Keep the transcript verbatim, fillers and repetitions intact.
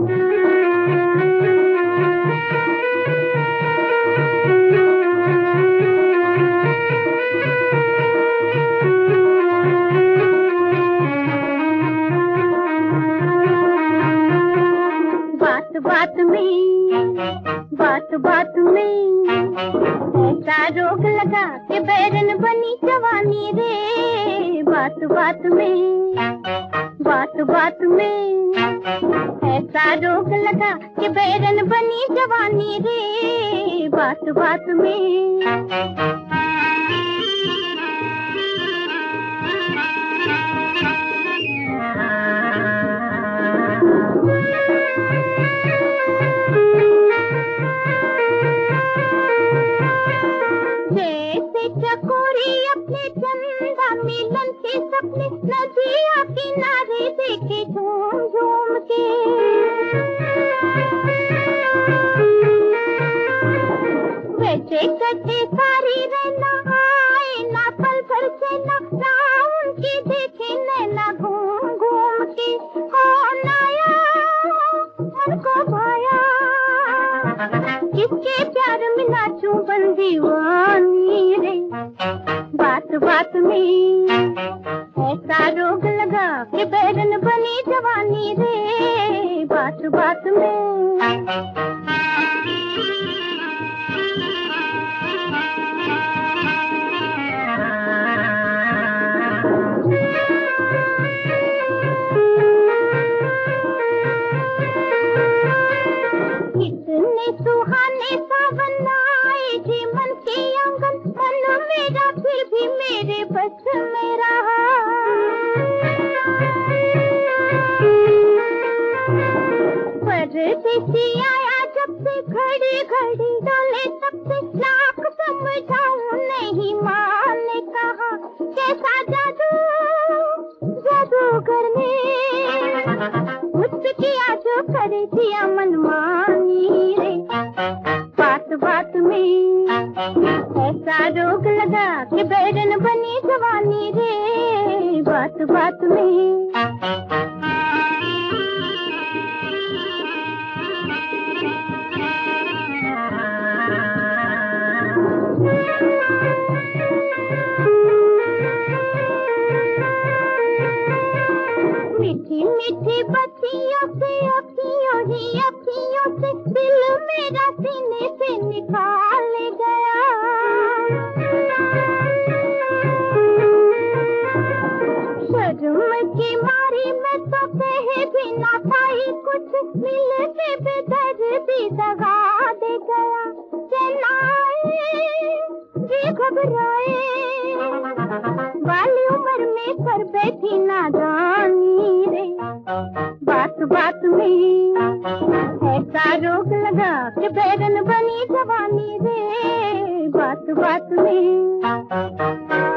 बात में बात बात में ऐसा रोग लगा कि बैरन बनी जवानी रे। बात बात में बात बात में ऐसा रोग लगा कि बैरन बनी जवानी रे। बात बात में चकोरी अपने चंदा मिलन के सपने नदिया किनारे देखे झूम झूम के। वैसे कटे सारी रहना आए ना पल भर से ना राम की देखे नैना घूम घूम के। कौन आया मन को भाया किसके प्यार में नाचूं बन दीवानी रे। बात बात में ऐसा रोग लगा कि बैरन बनी जवानी रे। बात बात में कितने सुहाने सावन आए जीवन के आंगन। मन मेरा फिर भी मेरे बस में रहा। परदेसी आया जब से घड़ी घड़ी डोले तब से लाख समझाऊं नहीं माने कहा। कैसा जादू जादूगर ने मुझसे किया जो करे दिया मनमानी रे। बात बात में ऐसा रोग लगा कि बैरन बनी जवानी रे। बात बात में मीठी मीठी बत्तियों से अखियों ही अखियों से दिल मेरा सीने से निकाल गया। शर्म की मारी मैं तो कहे भी ना पाई कुछ। मिलने पे दर्दी दगा दे गया। चलाए जी घबराए वाली उम्र में कर बैठी नादानी रे। बात बात में ऐसा रोग लगा कि बैरन बनी जवानी रे। बात बात में